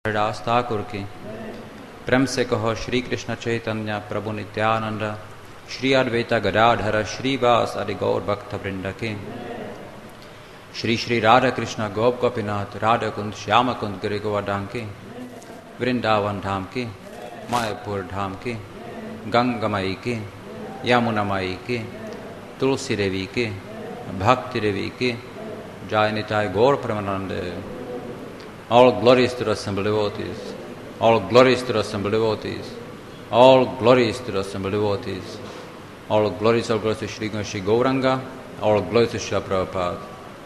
हरिदास ठाकुर की। प्रेम से कहो श्री कृष्ण चैतन्य प्रभु नित्यानंद, श्री अद्वैत गदाधर श्रीवास आदि गौर भक्त वृंद की। श्री श्री राधा कृष्ण गोप गोपीनाथ राधा कुंद श्याम कुंद गिरि गोवर्धन की, वृंदावन धाम की, मायापुर धाम की, गंगामयी की, यमुनामयी की, तुलसी देवी की, भक्ति देवी की, जय निताय गौर Premanand. All glories to the assembled devotees, all glories to the assembled devotees, all glories to the assembled devotees, all glories to Shri Gauranga, all glories to Srila Prabhupada.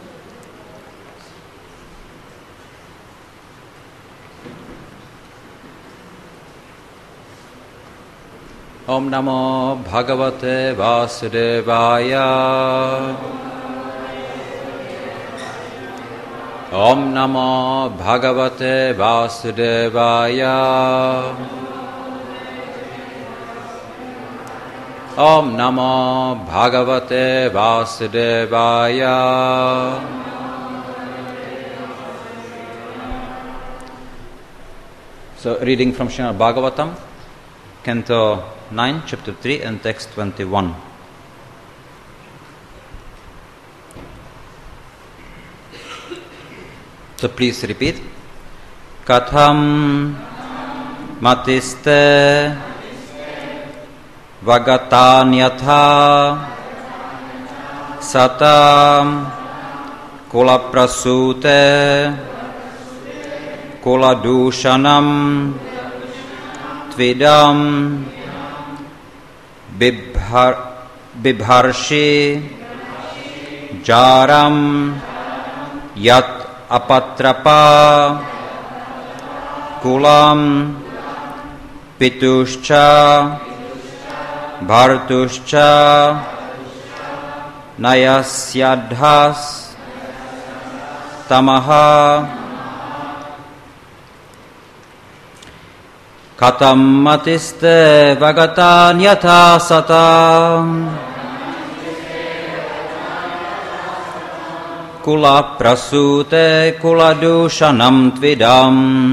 Om Namo Bhagavate Vasudevaya. Om Namo Bhagavate Vasudevaya. Om Namo Bhagavate Vasudevaya. So, reading from Srimad Bhagavatam, Canto 9, Chapter 3, and Text 21. So please repeat. Katham matiste vagatanyatha satam kulaprasute kuladushanam tvidam bibharshi jaram yat apatrapa kulam pituscha bhartuscha nayasyadhas tamaha katam matiste vagatanyatha satam kula prasute kula dushanam tvidam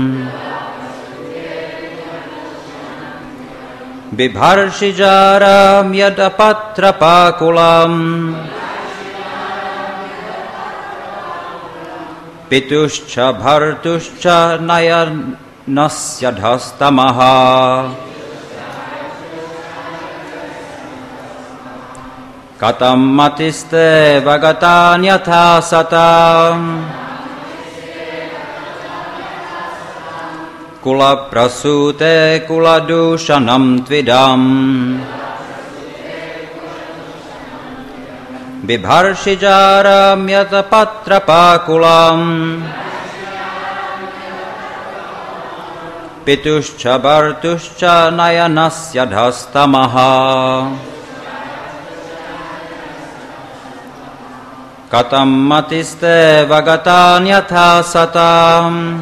bibharshijaram yadapatrapakulam pituscha bhartuscha nayanasya Katam matiste vagatanyatha satam kula prasute kula dushanam tvidam bibharshijaram yatapatrapakulam pituscha bhartuscha nayanasya dhastamaha Katam matiste vagatanyatha satam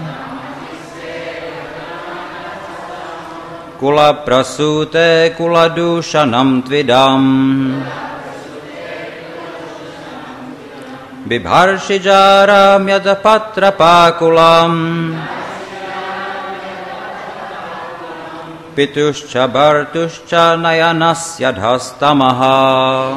kula prasute kula dushanam tvidam bibharshijaram yadapatrapakulam pituscha bhartuscha nayanasya dhastamaha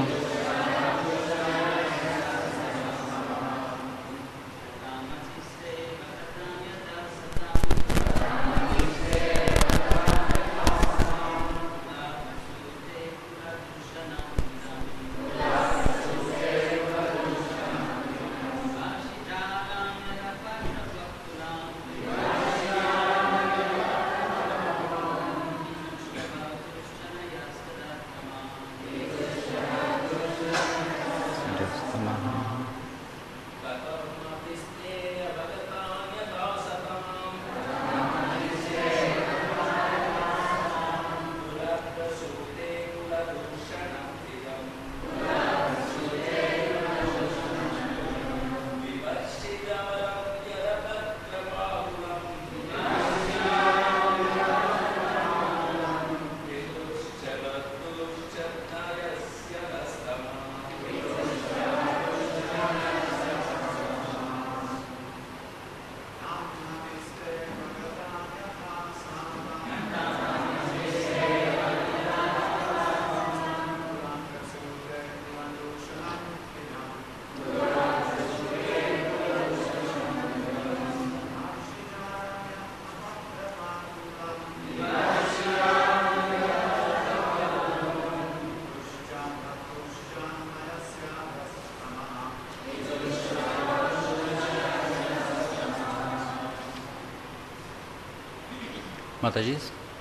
Mataji?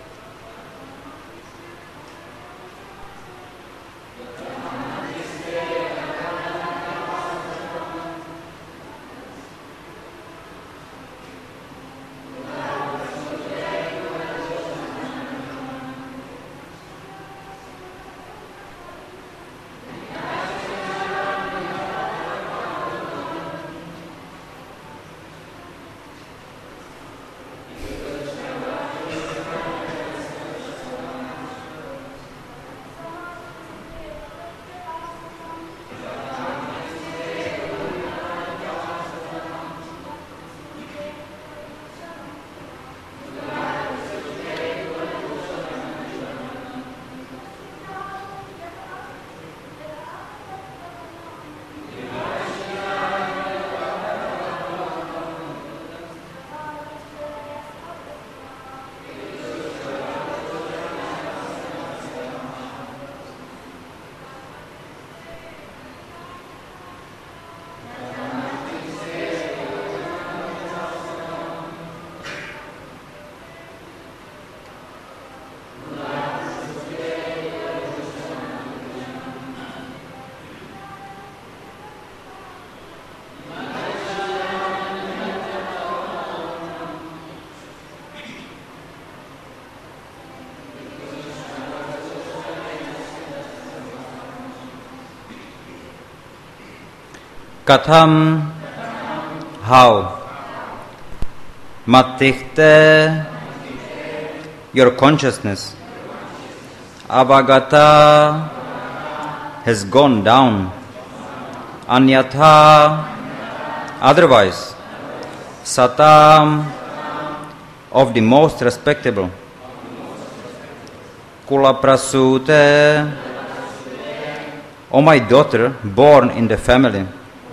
Katham, how? Matichte, your consciousness. Avagata has gone down. Anyatha, otherwise. Satam, of the most respectable. Kulaprasute, O my daughter, born in the family.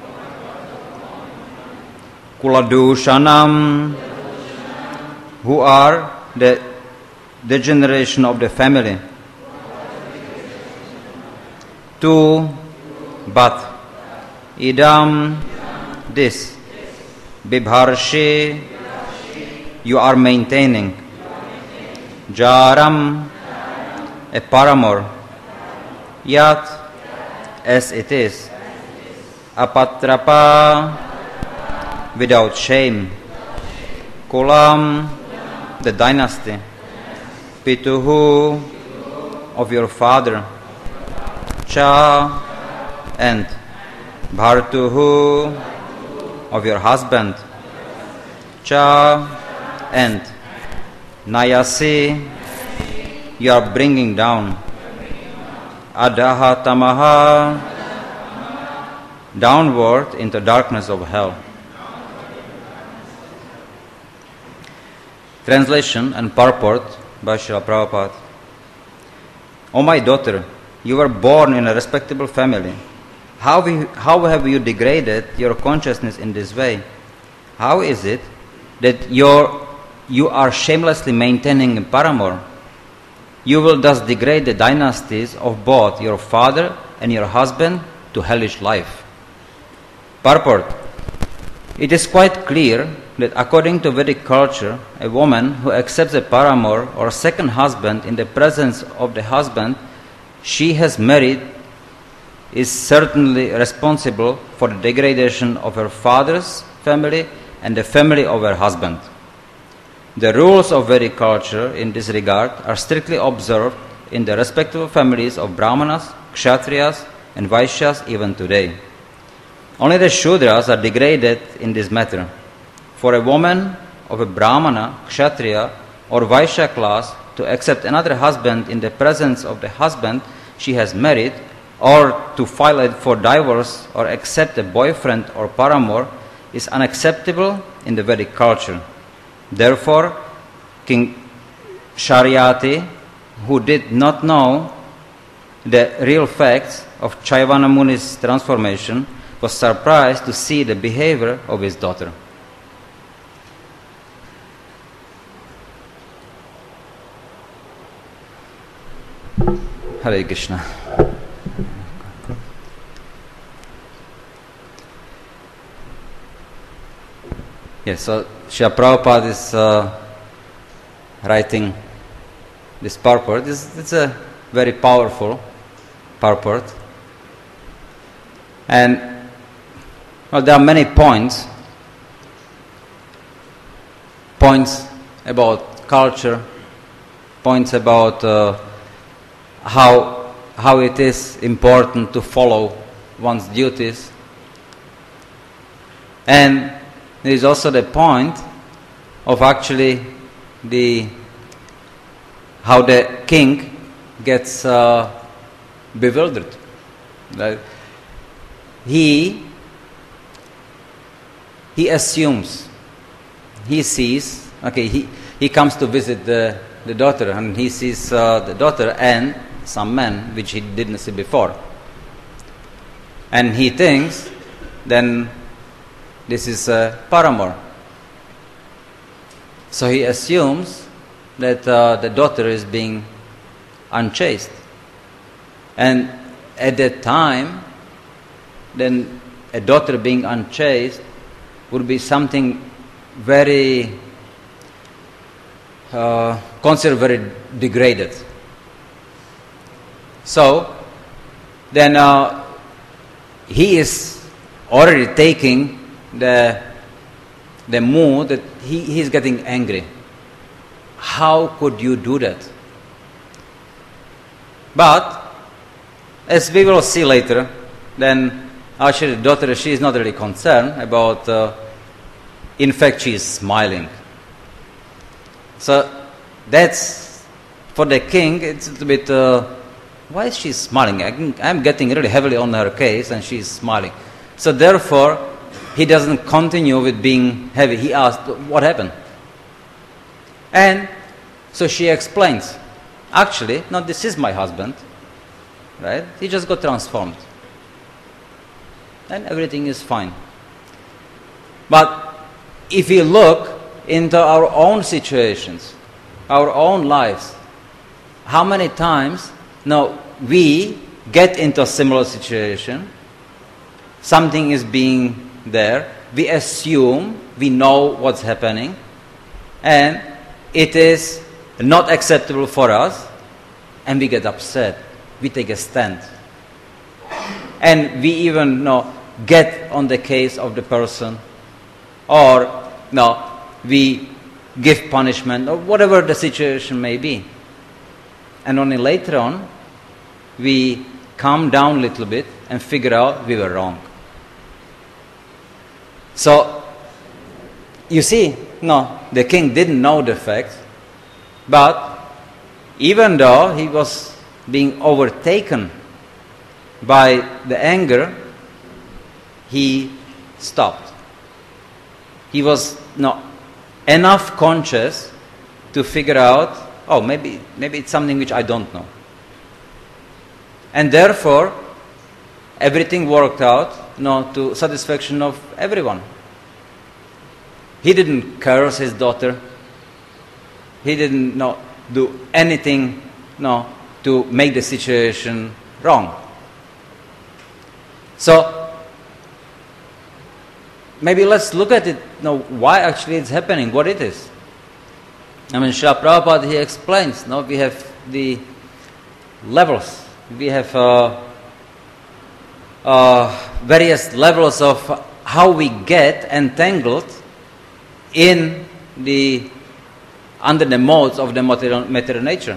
Kuladushanam, who are the degeneration of the family. Tu, but, idam, this, bibharshi, you are maintaining. Jaram, a paramour. Yat, as it is. Apatrapa, without shame. Kulam, the dynasty. Pituhu, of your father. Cha, and Bhartuhu, of your husband. Cha, and Nayasi, you are bringing down. Adaha tamaha, downward into darkness of hell. Translation and purport by Srila Prabhupada. O my daughter, you were born in a respectable family. How have you degraded your consciousness in this way? How is it that you are shamelessly maintaining a paramour? You will thus degrade the dynasties of both your father and your husband to hellish life. Purport. It is quite clear that according to Vedic culture, a woman who accepts a paramour or second husband in the presence of the husband she has married is certainly responsible for the degradation of her father's family and the family of her husband. The rules of Vedic culture in this regard are strictly observed in the respective families of Brahmanas, Kshatriyas and Vaishyas even today. Only the Shudras are degraded in this matter. For a woman of a Brahmana, Kshatriya or Vaishya class to accept another husband in the presence of the husband she has married, or to file for divorce or accept a boyfriend or paramour is unacceptable in the Vedic culture. Therefore, King Sharyati, who did not know the real facts of Chaivana Muni's transformation, was surprised to see the behavior of his daughter. Hare Krishna. Yes, so Srila Prabhupada is writing this purport. It's a very powerful purport. And there are many points about culture, points about how it is important to follow one's duties. And there is also the point of actually how the king gets bewildered. He assumes, he sees, he comes to visit the daughter, and he sees the daughter and some men which he didn't see before. And he thinks then this is a paramour. So he assumes that the daughter is being unchaste. And at that time, then a daughter being unchaste would be something very considered very degraded. So then he is already taking the mood that he is getting angry. How could you do that? But as we will see later, then actually the daughter, she is not really concerned about, in fact she is smiling. So that's, for the king, it's a bit, why is she smiling? I'm getting really heavily on her case and she is smiling. So therefore, he doesn't continue with being heavy. He asked, what happened? And so she explains, actually, no, this is my husband, right? He just got transformed. And everything is fine. But if we look into our own situations, our own lives, how many times we get into a similar situation, something is being there, we assume we know what's happening, and it is not acceptable for us, and we get upset, we take a stand. And we even get on the case of the person, or we give punishment, or whatever the situation may be. And only later on, we calm down a little bit and figure out we were wrong. So, you see, the king didn't know the fact, but even though he was being overtaken by the anger, he stopped. He was not enough conscious to figure out, maybe it's something which I don't know. And therefore, everything worked out to satisfaction of everyone. He didn't curse his daughter. He didn't do anything to make the situation wrong. So maybe let's look at it why actually it's happening, what it is. Srila Prabhupada, he explains, we have the levels. We have various levels of how we get entangled under the modes of the material nature.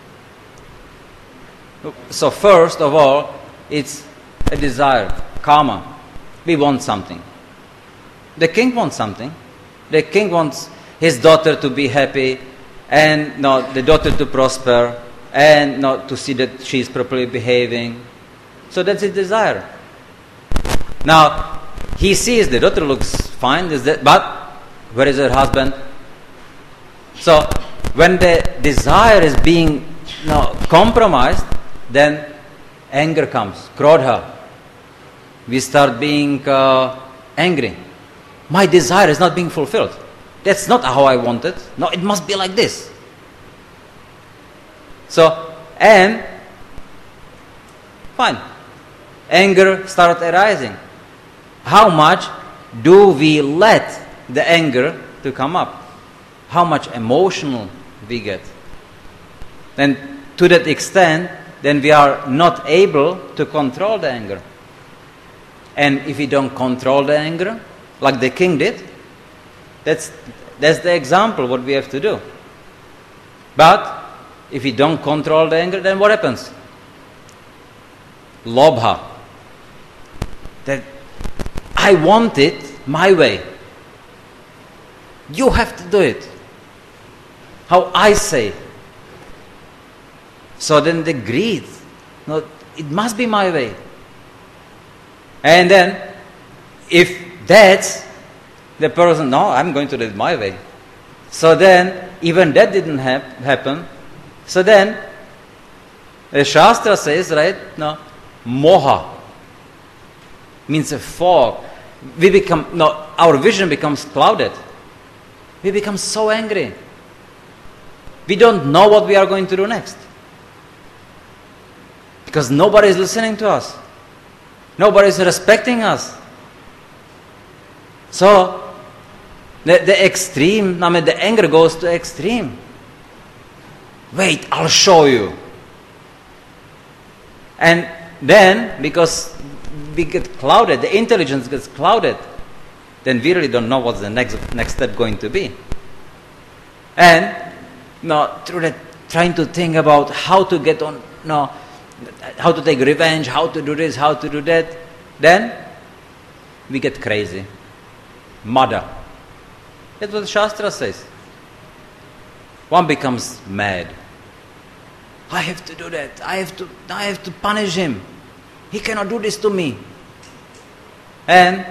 So first of all, it's a desire, karma. We want something. The king wants something. The king wants his daughter to be happy, and the daughter to prosper, and to see that she is properly behaving. So that's his desire. Now, he sees the daughter looks fine, but where is her husband? So, when the desire is being compromised, then anger comes, krodha. We start being angry. My desire is not being fulfilled. That's not how I want it. No, it must be like this. So, and fine. Anger starts arising. How much do we let the anger to come up? How much emotional we get. And to that extent, then we are not able to control the anger. And if we don't control the anger, like the king did, that's the example what we have to do. But if we don't control the anger, then what happens? Lobha. That I want it my way. You have to do it. How I say. So then the greed. No, it must be my way. And then, if that's the person, no, I'm going to do it my way. So then, even that didn't happen. So then, the Shastra says, right, no, moha means a fog. Our vision becomes clouded. We become so angry. We don't know what we are going to do next. Because nobody is listening to us. Nobody is respecting us. So, the extreme, the anger goes to extreme. Wait, I'll show you. And then, because we get clouded, the intelligence gets clouded, then we really don't know what's the next step going to be. And through that, trying to think about how to get on, how to take revenge, how to do this, how to do that, then we get crazy. Mada. That's what the Shastra says. One becomes mad. I have to do that. I have to punish him. He cannot do this to me. And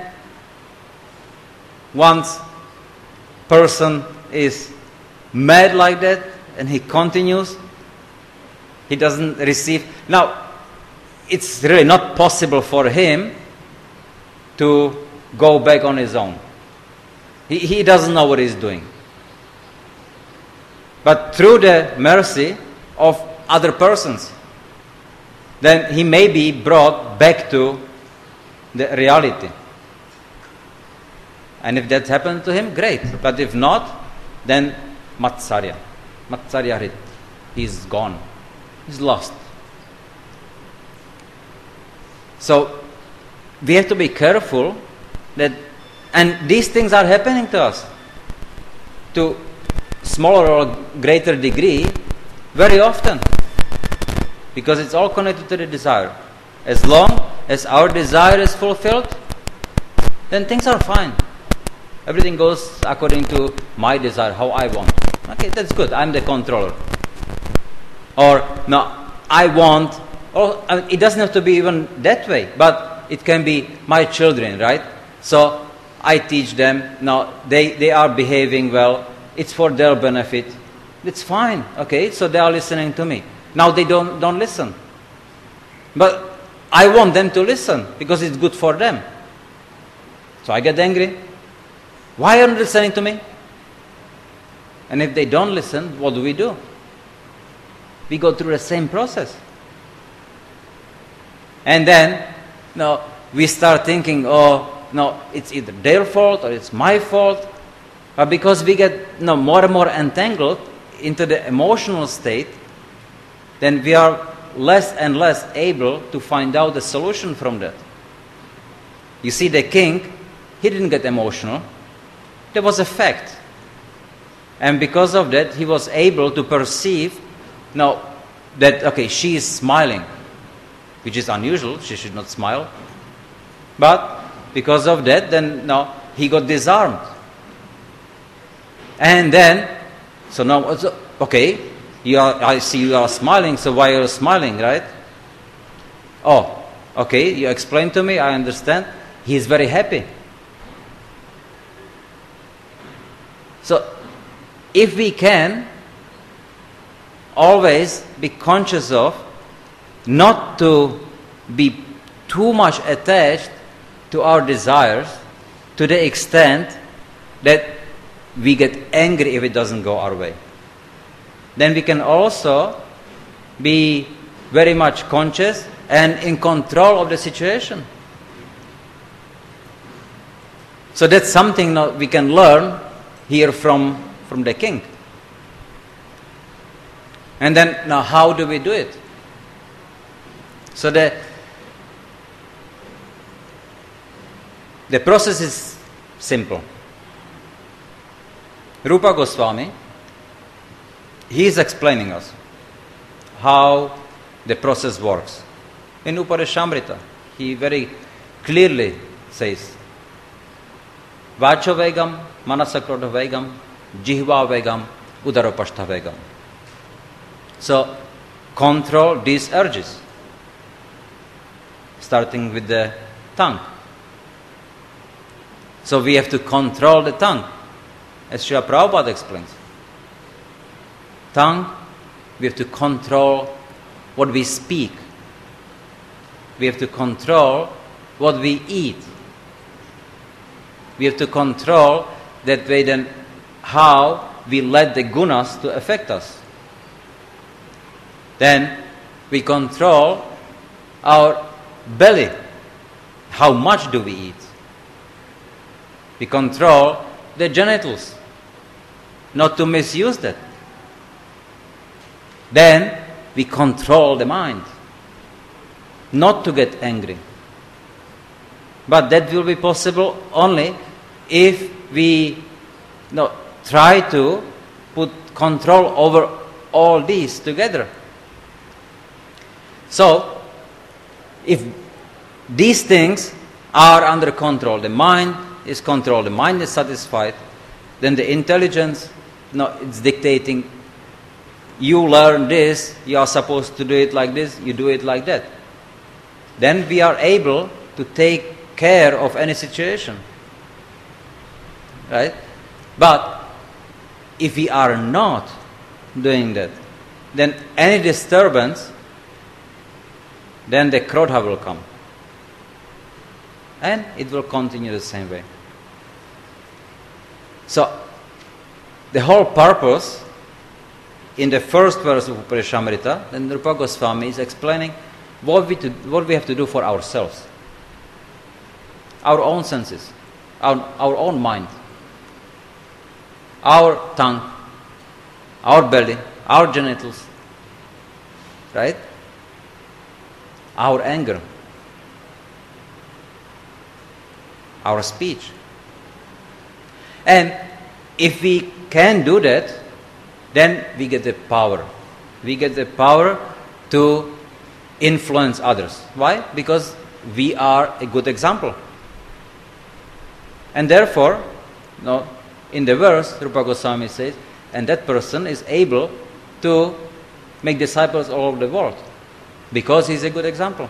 once person is mad like that and he continues, he doesn't receive. Now, it's really not possible for him to go back on his own. He doesn't know what he's doing. But through the mercy of other persons, then he may be brought back to the reality. And if that happened to him, great. But if not, then Matsarya. Matsarya Hrit. He's gone. He's lost. So, we have to be careful that, and these things are happening to us to smaller or greater degree very often, because it's all connected to the desire. As long as our desire is fulfilled, then things are fine. Everything goes according to my desire, how I want. Okay, that's good. I'm the controller. Or, no, I want, or it doesn't have to be even that way, but it can be my children, right? So, I teach them, no, they are behaving well, it's for their benefit. It's fine, okay, so they are listening to me. Now they don't listen. But I want them to listen, because it's good for them. So I get angry. Why aren't they listening to me? And if they don't listen, what do? We go through the same process. And then, we start thinking, it's either their fault or it's my fault. But because we get more and more entangled into the emotional state, then we are less and less able to find out the solution from that. You see, the king, he didn't get emotional. There was a fact. And because of that, he was able to perceive that, okay, she is smiling, which is unusual. She should not smile. But because of that, then he got disarmed. And then, okay, I see you are smiling, so why are you smiling, right? Oh, okay, you explain to me, I understand. He is very happy. So, if we can always be conscious of not to be too much attached to our desires to the extent that we get angry if it doesn't go our way, then we can also be very much conscious and in control of the situation. So that's something we can learn here from the king. And then, now how do we do it? So the process is simple. Rupa Goswami, he is explaining us how the process works. In Uparishamrita, he very clearly says, Vacho Vegam, Manasakrodha Vegam, Jihva Vegam, Udaropashtha Vegam. So, control these urges, starting with the tongue. So we have to control the tongue, as Srila Prabhupada explains. Tongue, we have to control what we speak. We have to control what we eat. We have to control that way then how we let the gunas to affect us. Then we control our belly. How much do we eat? We control the genitals, not to misuse that. Then we control the mind, not to get angry. But that will be possible only if we try to put control over all these together. So, if these things are under control, the mind is controlled, the mind is satisfied, then the intelligence it's dictating, you learn this, you are supposed to do it like this, you do it like that. Then we are able to take care of any situation. Right? But if we are not doing that, then any disturbance, then the krodha will come. And it will continue the same way. So, the whole purpose in the first verse of Uparishamrita, then Rupa Goswami is explaining what we have to do for ourselves. Our own senses, our own mind, our tongue, our belly, our genitals, right? Our anger, our speech. And if we can do that, then we get the power. We get the power to influence others. Why? Because we are a good example. And therefore, in the verse, Rupa Goswami says, and that person is able to make disciples all over the world because he's a good example.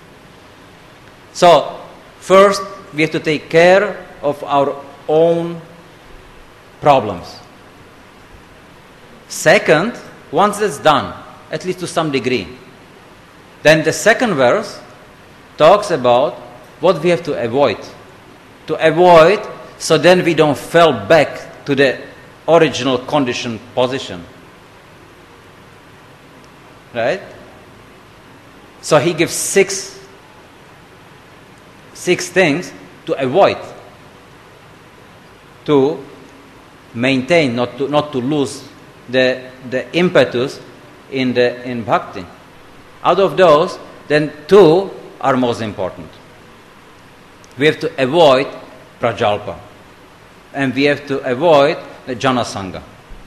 So, first, we have to take care of our own problems. Second, once that's done, at least to some degree, then the second verse talks about what we have to avoid. To avoid, so then we don't fall back to the original conditioned position. Right? So he gives six things to avoid, to maintain, not to lose the impetus in bhakti. Out of those, then two are most important. We have to avoid prajalpa, and we have to avoid the janasanga.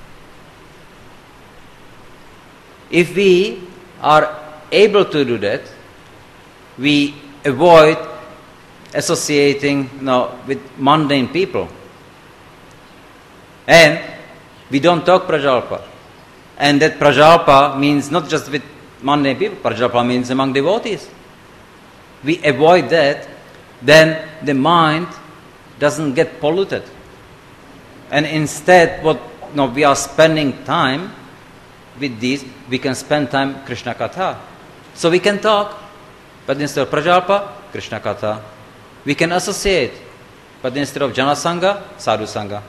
If we are able to do that, we avoid associating with mundane people. And we don't talk prajalpa. And that prajalpa means not just with mundane people, prajalpa means among devotees. We avoid that, then the mind doesn't get polluted. And instead, we are spending time with these, we can spend time Krishna Katha. So we can talk, but instead of prajalpa, Krishna Katha. We can associate, but instead of janasanga, sadhu sangha.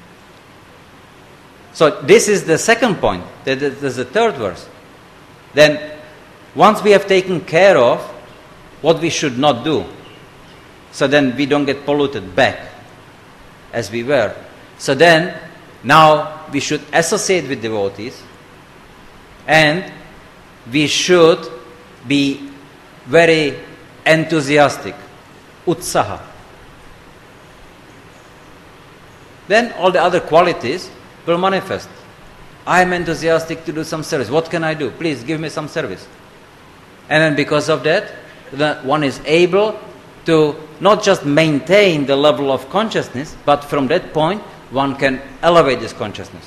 So this is the second point. There's the third verse. Then, once we have taken care of what we should not do, so then we don't get polluted back as we were. So then, now we should associate with devotees, And we should be very enthusiastic, utsaha. Then all the other qualities will manifest. I am enthusiastic to do some service. What can I do? Please give me some service. And then because of that, one is able to not just maintain the level of consciousness, but from that point, one can elevate this consciousness.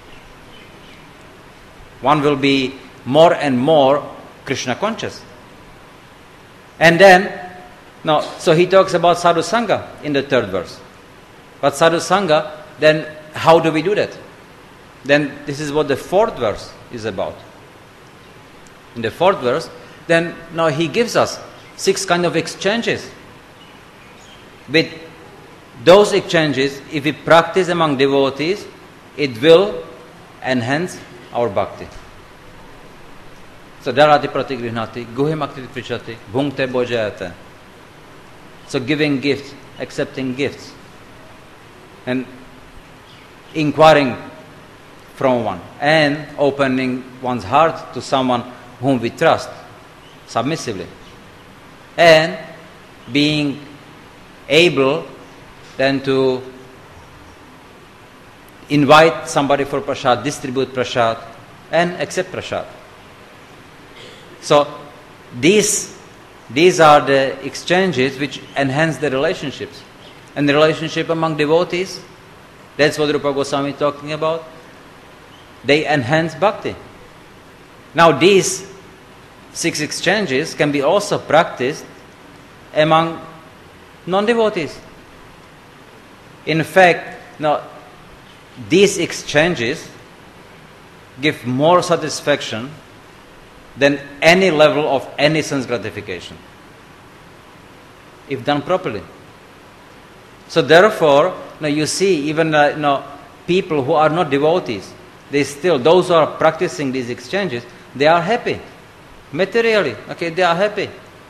One will be more and more Krishna conscious. And then, so he talks about sadhu sangha in the 3rd verse. But sadhu sangha, then how do we do that? Then this is what the 4th verse is about. In the 4th verse, then now he gives us 6 kind of exchanges. With those exchanges, if we practice among devotees, it will enhance our bhakti. So darati pratigrihnati, guhimakti prichati, bhunkte bojayate. So giving gifts, accepting gifts, and inquiring from one, and opening one's heart to someone whom we trust, submissively, and being able then to invite somebody for prasad, distribute prasad, and accept prasad. So these are the exchanges which enhance the relationships. And the relationship among devotees, that's what Rupa Goswami is talking about. They enhance bhakti. Now these 6 exchanges can be also practiced among non-devotees. In fact, these exchanges give more satisfaction than any level of any sense gratification, if done properly. So therefore, you see, even people who are not devotees, those who are practicing these exchanges, they are happy. Materially, they are happy.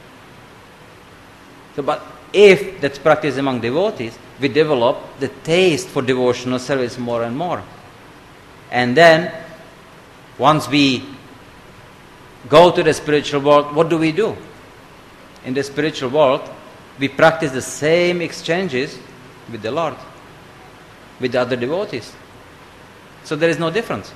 So, but if that's practiced among devotees, we develop the taste for devotional service more and more. And then, once we go to the spiritual world, what do we do? In the spiritual world, we practice the same exchanges with the Lord, with the other devotees. So there is no difference.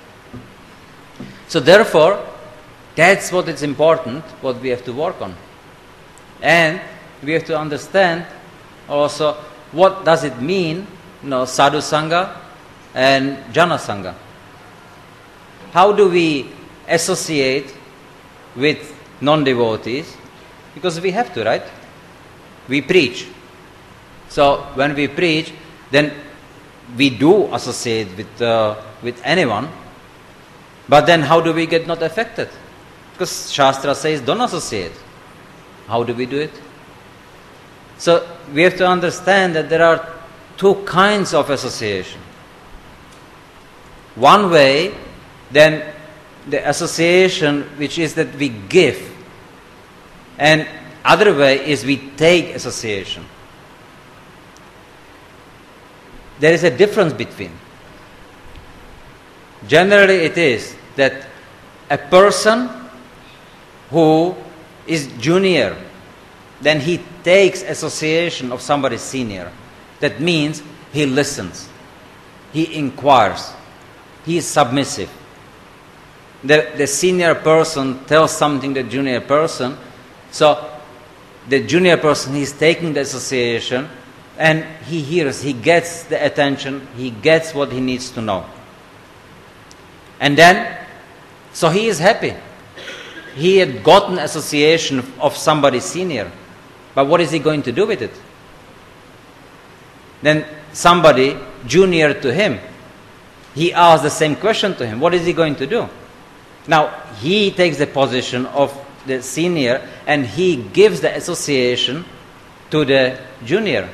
So therefore, that's what is important, what we have to work on. And we have to understand also what does it mean, sadhu sangha and jana sangha. How do we associate with non-devotees? Because we have to, right? We preach. So when we preach, then we do associate with anyone. But then how do we get not affected? Because Shastra says don't associate. How do we do it? So we have to understand that there are 2 kinds of association. One way, then the association which is that we give, and other way is we take association. There is a difference between. Generally it is that a person who is junior, then he takes association of somebody senior. That means he listens, he inquires, he is submissive. The senior person tells something to the junior person, so the junior person is taking the association, and he hears, he gets the attention, he gets what he needs to know. And then, so he is happy. He had gotten association of somebody senior. But what is he going to do with it? Then somebody junior to him, he asks the same question to him. What is he going to do? Now, he takes the position of the senior and he gives the association to the junior.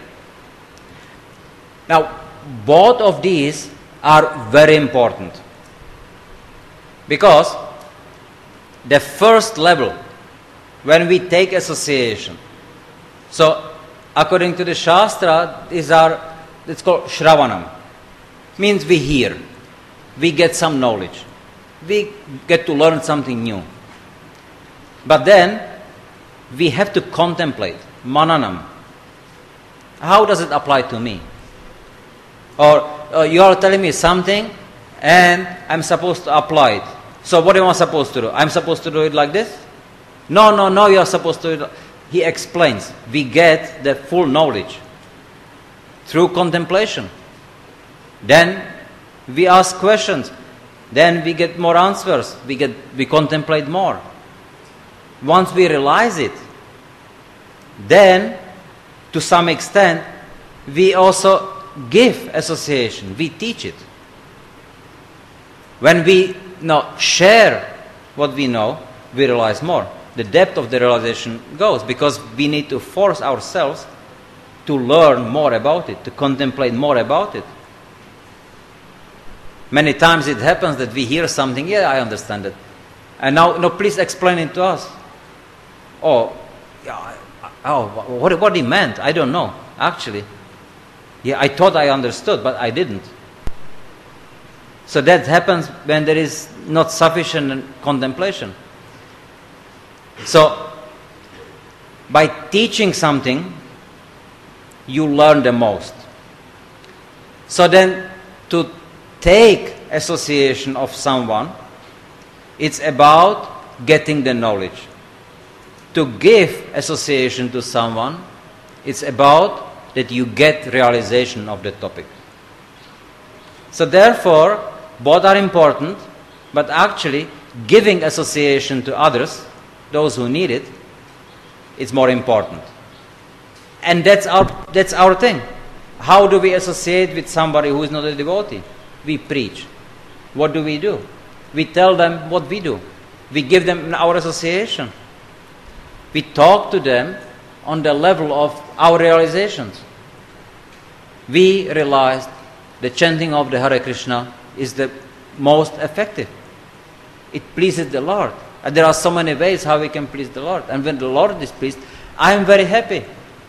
Now, both of these are very important. Because the first level, when we take association, so according to the Shastra, it's called Shravanam. Means we hear, we get some knowledge. we get to learn something new. But then, we have to contemplate, mananam. How does it apply to me? Or you are telling me something, and I'm supposed to apply it. So what am I supposed to do? I'm supposed to do it like this? No, you are supposed to do it. He explains. We get the full knowledge through contemplation. Then we ask questions. Then we get more answers. We contemplate more. Once we realize it, then to some extent we also give association. We teach it. When we share what we know, we realize more. The depth of the realization goes because we need to force ourselves to learn more about it, to contemplate more about it. Many times it happens that we hear something, yeah, I understand it. And now please explain it to us. What he meant, I don't know, actually. Yeah, I thought I understood, but I didn't. So that happens when there is not sufficient contemplation. So, by teaching something, you learn the most. So then, to take association of someone, it's about getting the knowledge. To give association to someone, it's about that you get realization of the topic. So therefore, both are important, but actually giving association to others, those who need it, is more important. And that's our thing. How do we associate with somebody who is not a devotee? We preach. What do? We tell them what we do. We give them our association. We talk to them on the level of our realizations. We realized the chanting of the Hare Krishna is the most effective. It pleases the Lord. And there are so many ways how we can please the Lord. And when the Lord is pleased, I am very happy.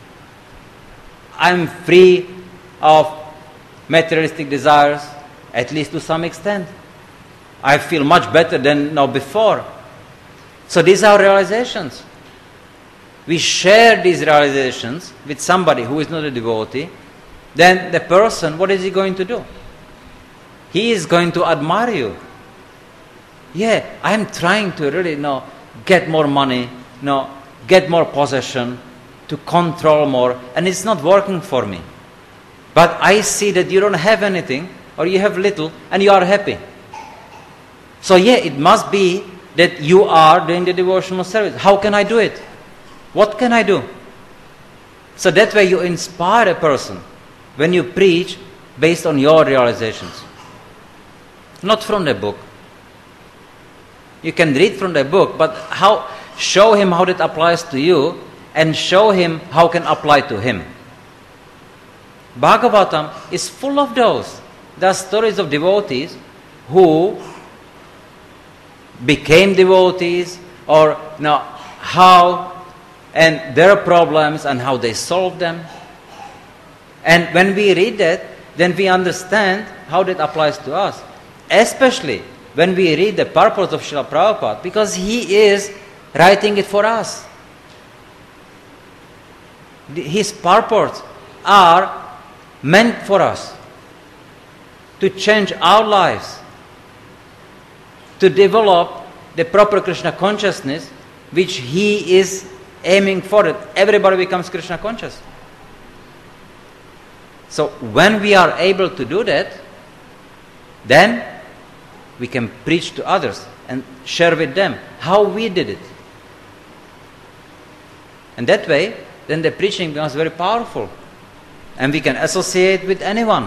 I am free of materialistic desires, at least to some extent. I feel much better than before. So these are realizations. We share these realizations with somebody who is not a devotee, then the person, what is he going to do? He is going to admire you. Yeah, I am trying to really get more money, get more possession, to control more, and it's not working for me. But I see that you don't have anything, or you have little, and you are happy. So yeah, it must be that you are doing the devotional service. How can I do it? What can I do? So that way you inspire a person when you preach based on your realizations. Not from the book. You can read from the book, but show him how that applies to you, and show him how can apply to him. Bhagavatam is full of those. There are stories of devotees who became devotees, or how, and their problems and how they solved them. And when we read that, then we understand how that applies to us. Especially when we read the purport of Srila Prabhupada, because he is writing it for us. His purports are meant for us to change our lives, to develop the proper Krishna consciousness which he is aiming for. It. Everybody becomes Krishna conscious. So when we are able to do that, then we can preach to others and share with them how we did it. And that way, then the preaching becomes very powerful. And we can associate with anyone.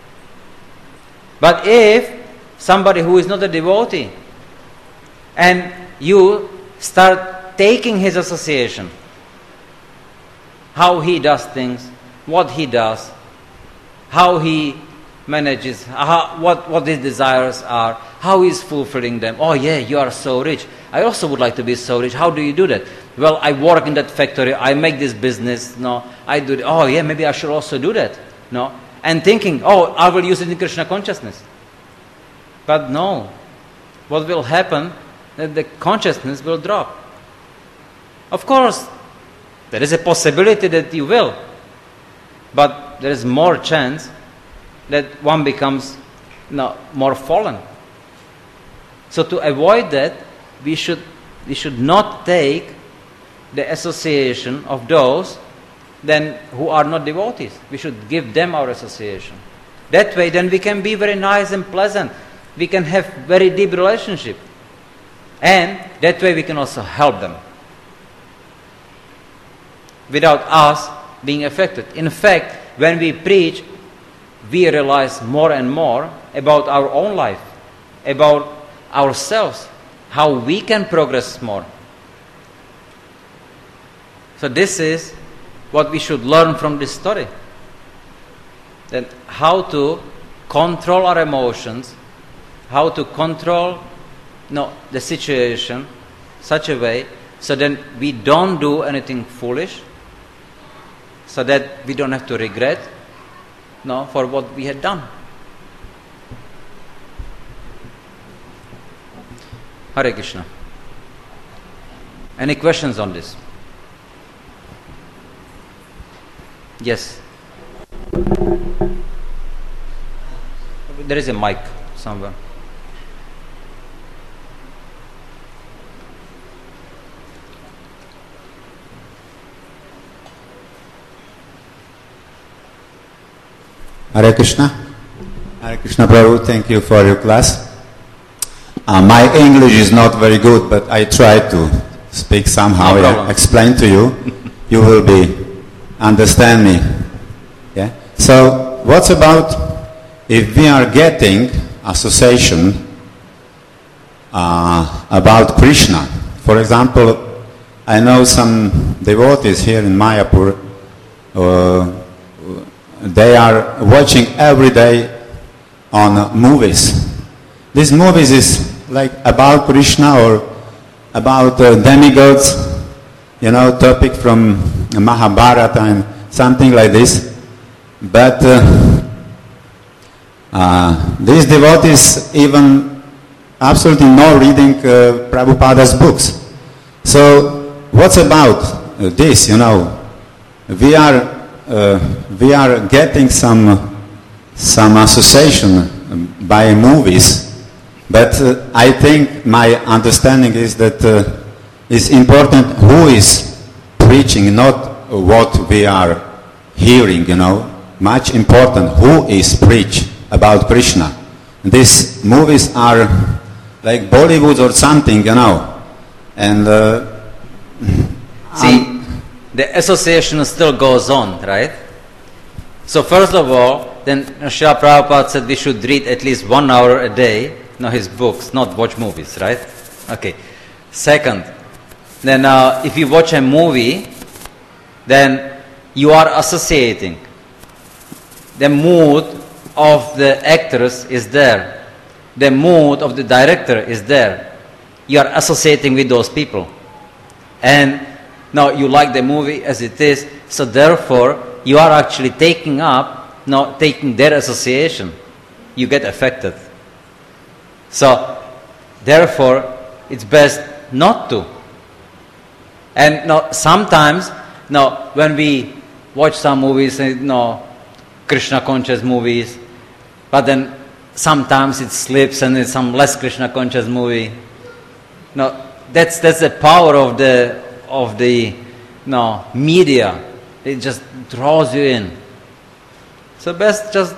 But if somebody who is not a devotee, and you start taking his association, how he does things, what he does, how he manages, what his desires are, how he's fulfilling them. Oh yeah, you are so rich. I also would like to be so rich. How do you do that? Well, I work in that factory, I make this business, I do it. Oh yeah, maybe I should also do that. And thinking, I will use it in Krishna consciousness. But no. what will happen? That the consciousness will drop. Of course, there is a possibility that you will, but there is more chance that one becomes more fallen. So to avoid that, we should not take the association of those then who are not devotees. We should give them our association. That way then we can be very nice and pleasant. We can have very deep relationship. And that way we can also help them without us being affected. In fact, when we preach, we realize more and more about our own life, about ourselves, how we can progress more. So this is what we should learn from this story. Then how to control our emotions, how to control the situation such a way so that we don't do anything foolish, so that we don't have to regret for what we had done. Hare Krishna. Any questions on this? Yes. There is a mic somewhere. Hare Krishna. Hare Krishna Prabhu, thank you for your class. My English is not very good, but I try to speak somehow. No problem. Explain to you. You will understand me. Yeah. So, what's about if we are getting association about Krishna? For example, I know some devotees here in Mayapur. They are watching every day on movies. These movies is like about Krishna or about demigods, topic from Mahabharata and something like this. But these devotees even absolutely not reading Prabhupada's books. So what's about this? We are getting some association by movies. But I think my understanding is that it's important who is preaching, not what we are hearing, Much important who is preach about Krishna. These movies are like Bollywood or something, And see, the association still goes on, right? So first of all, then Srila Prabhupada said we should read at least 1 hour a day. His books, not watch movies, right? Okay. Second, then if you watch a movie, then you are associating. The mood of the actors is there. The mood of the director is there. You are associating with those people. And now you like the movie as it is, so therefore you are actually taking their association. You get affected. So, therefore, it's best not to. And sometimes, when we watch some movies, Krishna conscious movies, but then sometimes it slips and it's some less Krishna conscious movie. That's the power of the media. It just draws you in. So best just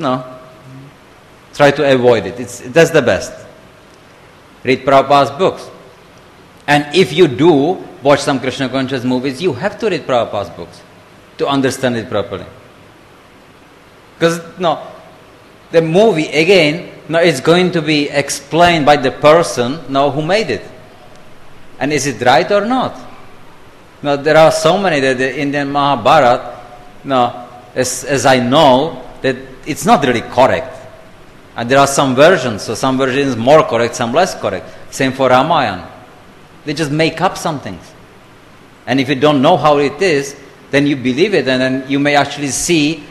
try to avoid it. That's the best. Read Prabhupada's books. And if you do watch some Krishna conscious movies, you have to read Prabhupada's books to understand it properly. Because the movie again is going to be explained by the person who made it. And is it right or not? There are so many that the Indian Mahabharata, as I know, that it's not really correct. And there are some versions, so some versions more correct, some less correct. Same for Ramayana. They just make up some things. And if you don't know how it is, then you believe it, and then you may actually see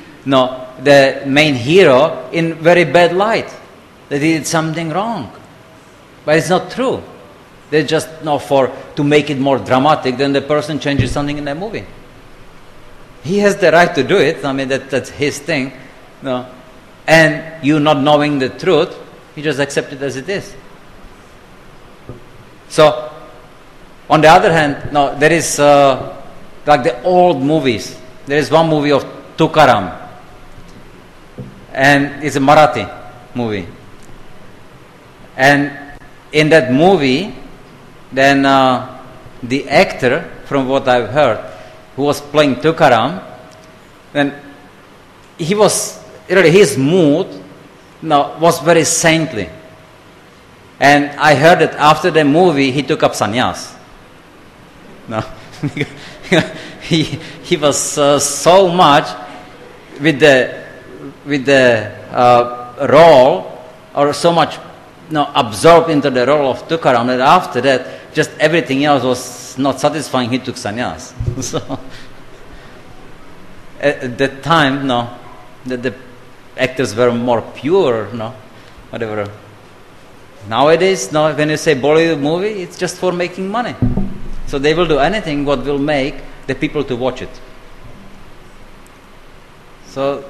the main hero in very bad light, that he did something wrong. But it's not true. They're just to make it more dramatic, then the person changes something in the movie. He has the right to do it. I mean, that's his thing. No. And you not knowing the truth, you just accept it as it is. So, on the other hand, there is like the old movies. There is one movie of Tukaram, and it's a Marathi movie. And in that movie, then the actor, from what I've heard, who was playing Tukaram, then he was really, his mood was very saintly. And I heard that after the movie he took up sannyas. He was so much with the role, or so much absorbed into the role of Tukaram, that after that just everything else was not satisfying. He took sannyas. So at that time, the actors were more pure, whatever. Nowadays, when you say Bollywood movie, it's just for making money. So they will do anything what will make the people to watch it. So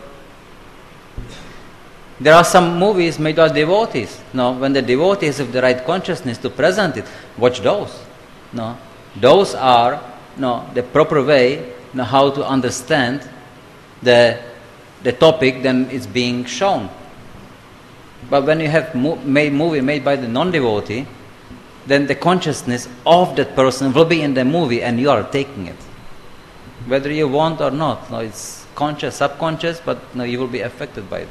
there are some movies made by devotees. When the devotees have the right consciousness to present it, watch those. Those are the proper way how to understand the topic then it's being shown. But when you have movie made by the non-devotee, then the consciousness of that person will be in the movie and you are taking it. Whether you want or not. It's conscious, subconscious, but you will be affected by it.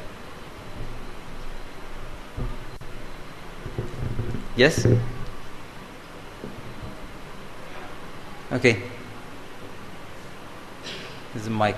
Yes? Okay. This is Mike.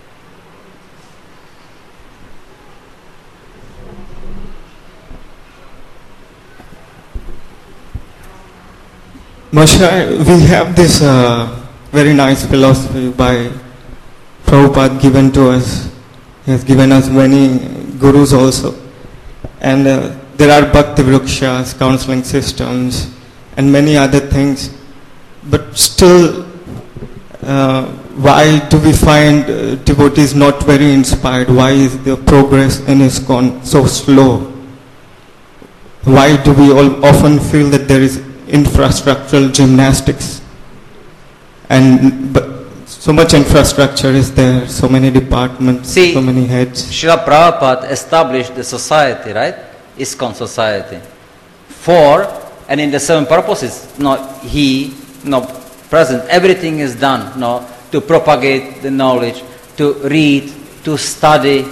Moshe, we have this very nice philosophy by Prabhupada given to us. He has given us many gurus also. And there are bhakti vrukshas, counseling systems, and many other things. But still, why do we find devotees not very inspired? Why is the progress in ISKCON so slow? Why do we all often feel that there is infrastructural gymnastics? But so much infrastructure is there, so many departments, so many heads. Srila Prabhupada established the society, right? ISKCON society. And in the 7 purposes, he present, everything is done, to propagate the knowledge, to read, to study,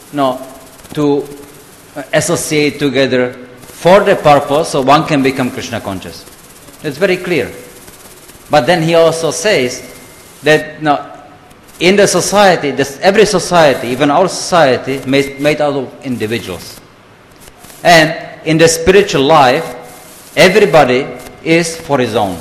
to associate together for the purpose so one can become Krishna conscious. It's very clear. But then he also says that in the society, every society, even our society, made out of individuals. And in the spiritual life, everybody is for his own.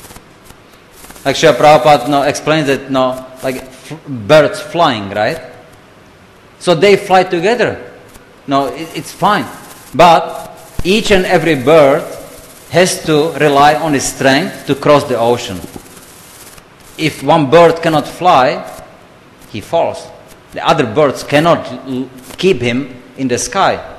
Like Srila Prabhupada explains that like birds flying, right? So they fly together. It's fine. But each and every bird has to rely on his strength to cross the ocean. If one bird cannot fly, he falls. The other birds cannot keep him in the sky.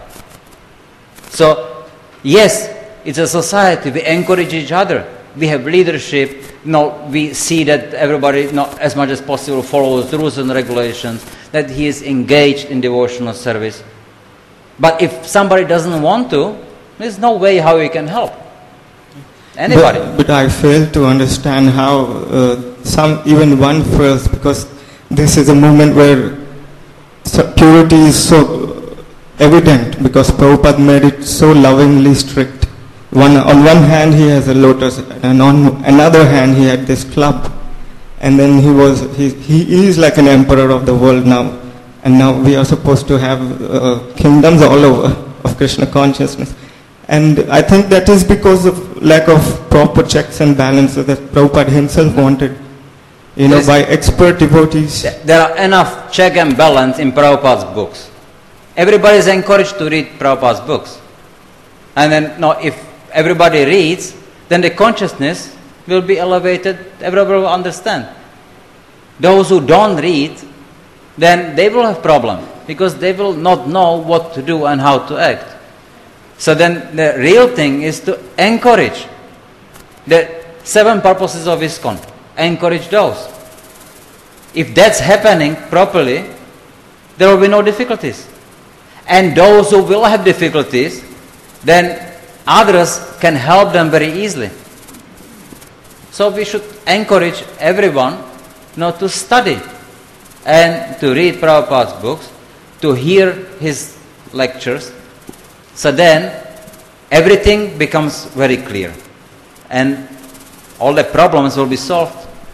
So, yes, it's a society. We encourage each other. We have leadership. We see that everybody, as much as possible, follows the rules and regulations, that he is engaged in devotional service. But if somebody doesn't want to, there's no way how we can help. Anybody. But I fail to understand how even one feels, because this is a moment where purity is so evident, because Prabhupada made it so lovingly strict. On one hand he has a lotus, and on another hand he had this club. And then he is like an emperor of the world now. And now we are supposed to have kingdoms all over of Krishna consciousness. And I think that is because of lack of proper checks and balances that Prabhupada himself wanted, by expert devotees. There are enough check and balance in Prabhupada's books. Everybody is encouraged to read Prabhupada's books. And then, if everybody reads, then the consciousness will be elevated, everybody will understand. Those who don't read, then they will have problem, because they will not know what to do and how to act. So then the real thing is to encourage the 7 purposes of ISKCON. Encourage those. If that's happening properly, there will be no difficulties. And those who will have difficulties, then others can help them very easily. So we should encourage everyone to study and to read Prabhupada's books, to hear his lectures. So then everything becomes very clear and all the problems will be solved.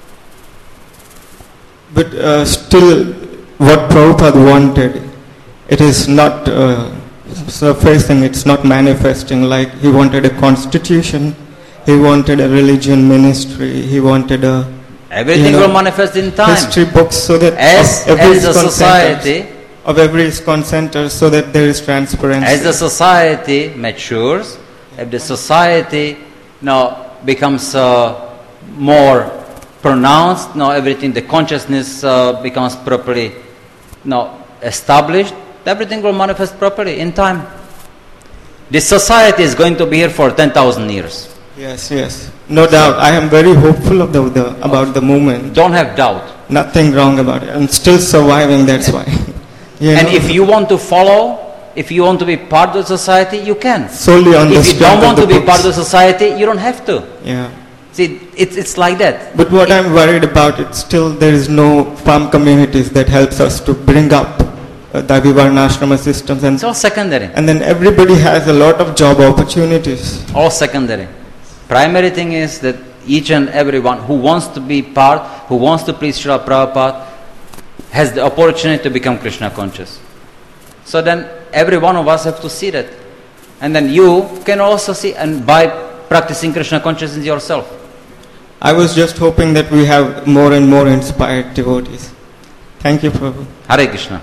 But still, what Prabhupada wanted, it is not surfacing, it's not manifesting. Like he wanted a constitution, he wanted a religion ministry, he wanted a everything will manifest in time. History books, so that as a society, of every ISKCON center, so that there is transparency. As the society matures, if the society becomes more pronounced, everything, the consciousness becomes properly established, everything will manifest properly in time. This society is going to be here for 10,000 years. Yes, no doubt. I am very hopeful about the movement. Don't have doubt. Nothing wrong about it. I'm still surviving, that's why. And if you want to follow, if you want to be part of the society, you can. Solely on the If you don't want to be books. part of the society, you don't have to. Yeah. See, it's like that. But what I'm worried about, it's still there is no farm communities that helps us to bring up the Vivarnashrama systems. It's all secondary. And then everybody has a lot of job opportunities. All secondary. Primary thing is that each and everyone who wants to be part, who wants to please Srila Prabhupada, has the opportunity to become Krishna conscious. So then every one of us have to see that. And then you can also see, and by practicing Krishna consciousness yourself. I was just hoping that we have more and more inspired devotees. Thank you, Prabhu. Hare Krishna.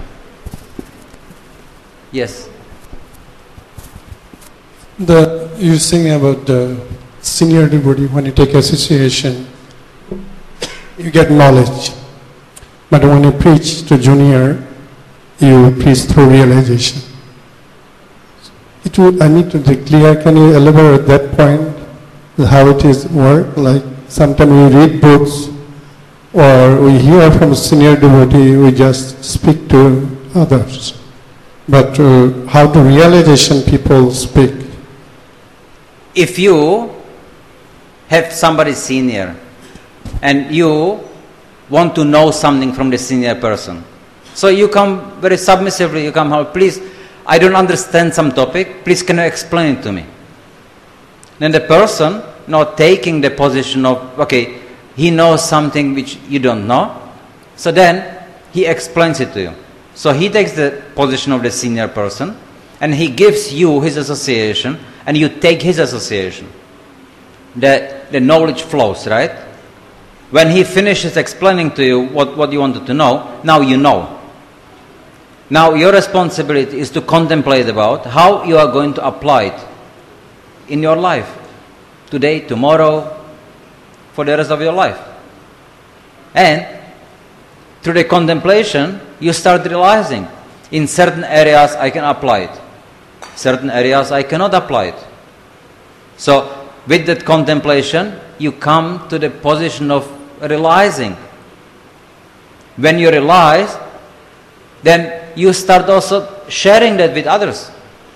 Yes. You sing about the senior devotee, when you take association, you get knowledge. But when you preach to junior, you preach through realization. I need to be clear. Can you elaborate that point, how it is work? Like sometimes we read books or we hear from a senior devotee, we just speak to others. But how do realization people speak? If you have somebody senior and you want to know something from the senior person, so you come very submissively, you come, please, I don't understand some topic, please can you explain it to me? Then the person not taking the position of, okay, he knows something which you don't know, so then he explains it to you. So he takes the position of the senior person and he gives you his association and you take his association. The knowledge flows, right? When he finishes explaining to you what you wanted to know, now you know. Now your responsibility is to contemplate about how you are going to apply it in your life. Today, tomorrow, for the rest of your life. And through the contemplation, you start realizing, in certain areas I can apply it. Certain areas I cannot apply it. So, with that contemplation, you come to the position of realizing. When you realize, then you start also sharing that with others.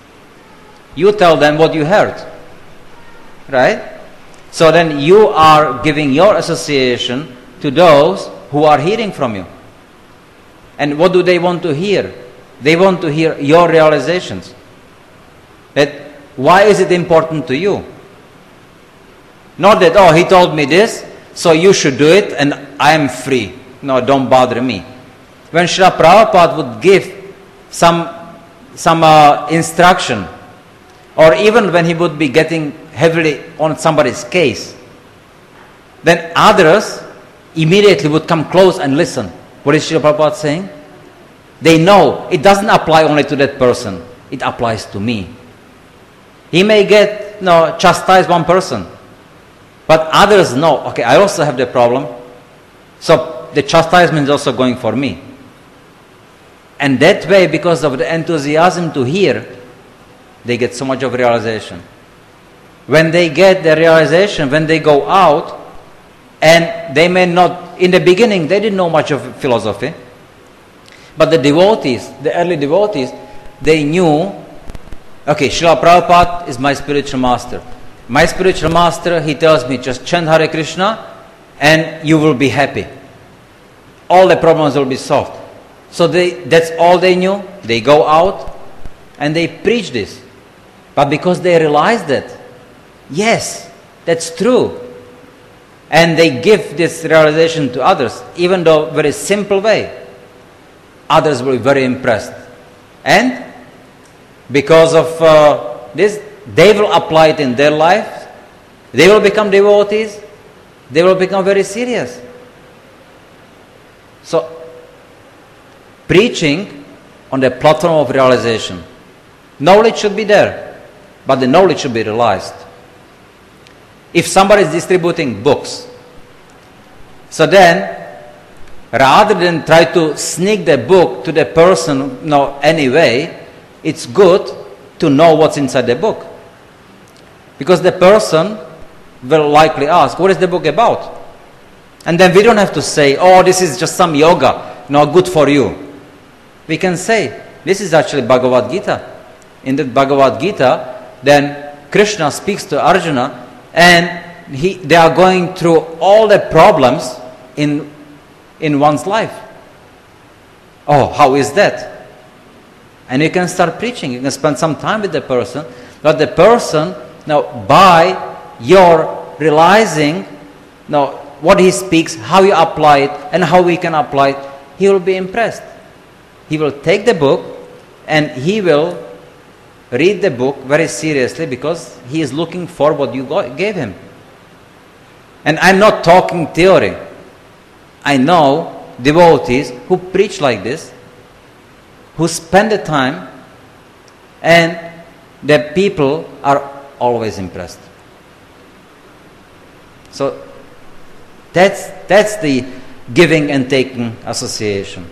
You tell them what you heard. Right? So then you are giving your association to those who are hearing from you. And what do they want to hear? They want to hear your realizations. That why is it important to you? Not that, oh, he told me this, so you should do it and I am free. No, don't bother me. When Srila Prabhupada would give some instruction, or even when he would be getting heavily on somebody's case, then others immediately would come close and listen. What is Srila Prabhupada saying? They know it doesn't apply only to that person. It applies to me. He may get chastise one person. But others know, okay, I also have the problem. So the chastisement is also going for me. And that way, because of the enthusiasm to hear, they get so much of realization. When they get the realization, when they go out, and they may not, in the beginning, they didn't know much of philosophy. But the devotees, the early devotees, they knew, okay, Srila Prabhupada is my spiritual master. My spiritual master, he tells me, just chant Hare Krishna and you will be happy. All the problems will be solved. So that's all they knew. They go out and they preach this. But because they realize that, yes, that's true. And they give this realization to others, even though very simple way, others will be very impressed. And because of this, they will apply it in their life. They will become devotees. They will become very serious. So, preaching on the platform of realization. Knowledge should be there, but the knowledge should be realized. If somebody is distributing books, so then, rather than try to sneak the book to the person anyway, it's good to know what's inside the book. Because the person will likely ask, what is the book about? And then we don't have to say, oh, this is just some yoga, good for you. We can say, this is actually Bhagavad Gita. In the Bhagavad Gita, then Krishna speaks to Arjuna, and they are going through all the problems in one's life. Oh, how is that? And you can start preaching. You can spend some time with the person. But the person, by your realizing what he speaks, how you apply it, and how we can apply it, he will be impressed. He will take the book and he will read the book very seriously because he is looking for what you gave him. And I'm not talking theory. I know devotees who preach like this, who spend the time, and the people are always impressed. So that's the giving and taking association.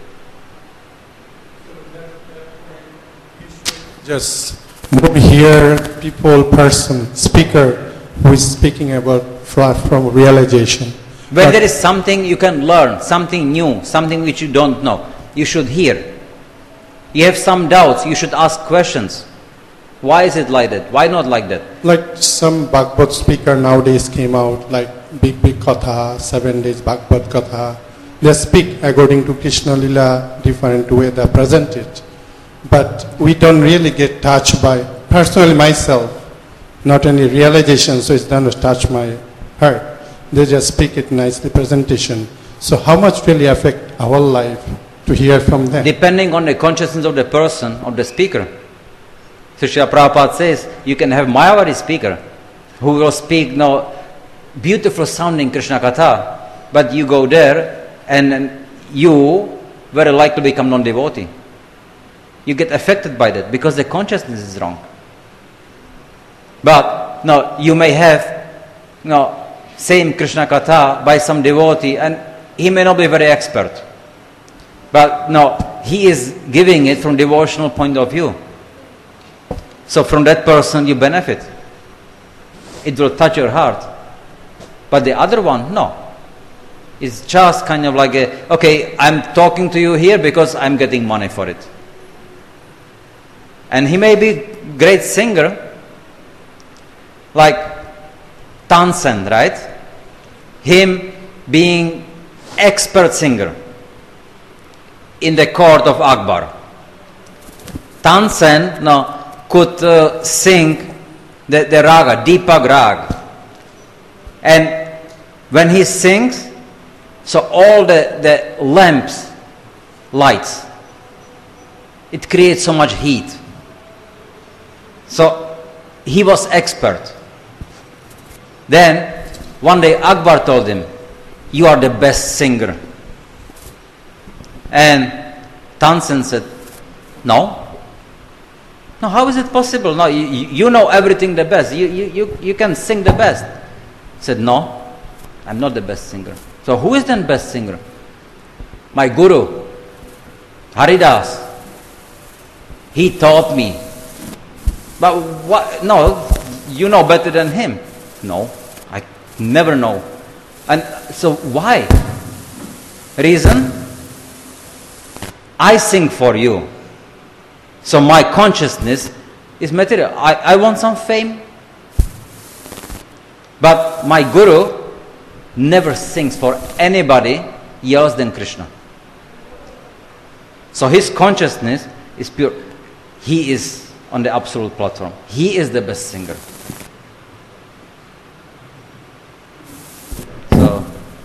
Just hear person, speaker who is speaking about from realization. When there is something you can learn, something new, something which you don't know, you should hear. You have some doubts, you should ask questions. Why is it like that? Why not like that? Like some Bhagavad speaker nowadays came out, like big Katha, 7 days Bhagavad Katha. They speak according to Krishna Lila, different way they present it. But we don't really get touched by, personally myself, not any realization, so it doesn't touch my heart. They just speak it nicely, presentation. So how much really affect our life to hear from them? Depending on the consciousness of the person, of the speaker. So Srila Prabhupada says, you can have Mayavadi speaker who will speak beautiful sounding Krishna Katha, but you go there and you very likely become non-devotee. You get affected by that because the consciousness is wrong. But you may have same Krishna Katha by some devotee, and he may not be very expert. But he is giving it from devotional point of view. So from that person you benefit. It will touch your heart. But the other one, no. It's just kind of like okay, I'm talking to you here because I'm getting money for it. And he may be great singer, like Tansen, right? Him being expert singer in the court of Akbar. Tansen could sing the raga, Deepak Rag. And when he sings, so all the lamps lights. It creates so much heat. So he was expert. Then one day Akbar told him, you are the best singer. And Tansen said, no. No, how is it possible? No, you know everything the best. You can sing the best. He said, no, I'm not the best singer. So who is the best singer? My guru, Haridas. He taught me. But what? No, you know better than him. No, I never know. And so why? Reason? I sing for you. So my consciousness is material. I want some fame. But my guru never sings for anybody else than Krishna. So his consciousness is pure. He is on the absolute platform. He is the best singer. So,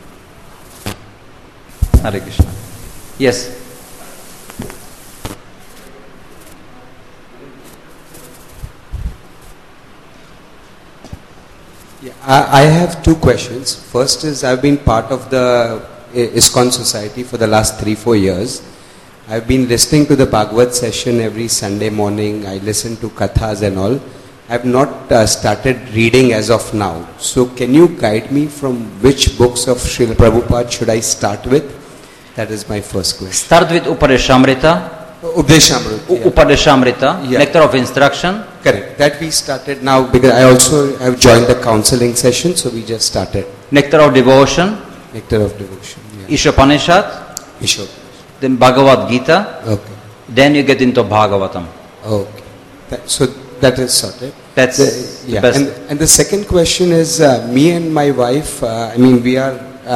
Hare Krishna. Yes. Yeah, I have two questions. First is, I've been part of the ISKCON Society for the last 3-4 years. I've been listening to the Bhagavad session every Sunday morning. I listen to kathas and all. I've not started reading as of now. So can you guide me from which books of Srila Prabhupada should I start with? That is my first question. Start with Upadeshamrita. Upadeshamrita. Yeah. Upadeshamrita, Yeah. Nectar of Instruction. Correct. That we started now because I also have joined the counseling session, so we just started. Nectar of Devotion. Nectar of Devotion. Yeah. Ishopanishad. Ishok. Then Bhagavad Gita. Okay. Then you get into Bhagavatam. Okay. So that is sorted. That's the best. And the second question is, me and my wife, we are,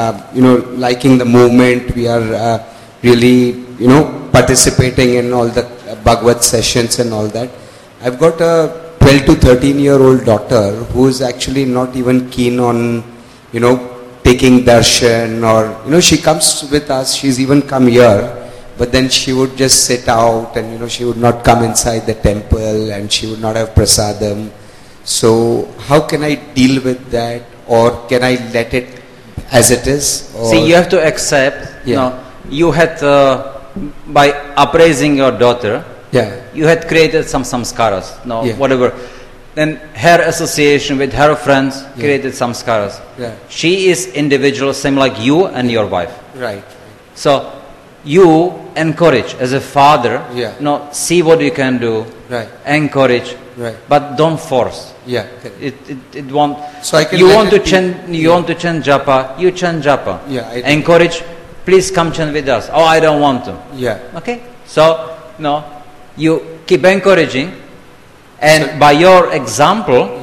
liking the movement. We are really, participating in all the Bhagavad sessions and all that. I've got a 12 to 13-year-old daughter who is actually not even keen on, taking darshan or, she comes with us. She's even come here, but then she would just sit out and, she would not come inside the temple and she would not have prasadam. So how can I deal with that, or can I let it as it is? Or? See, you have to accept, you had, by appraising your daughter, you had created some samskaras, whatever. Then her association with her friends created samskaras. Yeah. She is individual, same like you and your wife. Right. So you encourage as a father, see what you can do, encourage, but don't force. Yeah. It won't. So I can you want to chant japa, you chant japa. Yeah, encourage, please come chant with us. Oh, I don't want to. Yeah. Okay. So you keep encouraging, and by your example,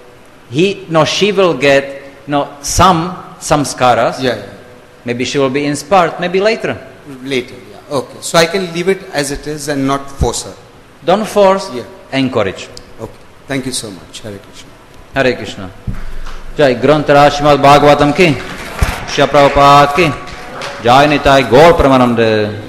she will get some samskaras. Maybe she will be inspired. Maybe later. Later. Yeah. Okay. So I can leave it as it is and not force her. Don't force. Encourage. Okay. Thank you so much. Hare Krishna. Hare Krishna. Jai Grantara Srimad Bhagavatam ki, Shri Prabhupada ki, Jai Nitai Gaur Pramanande.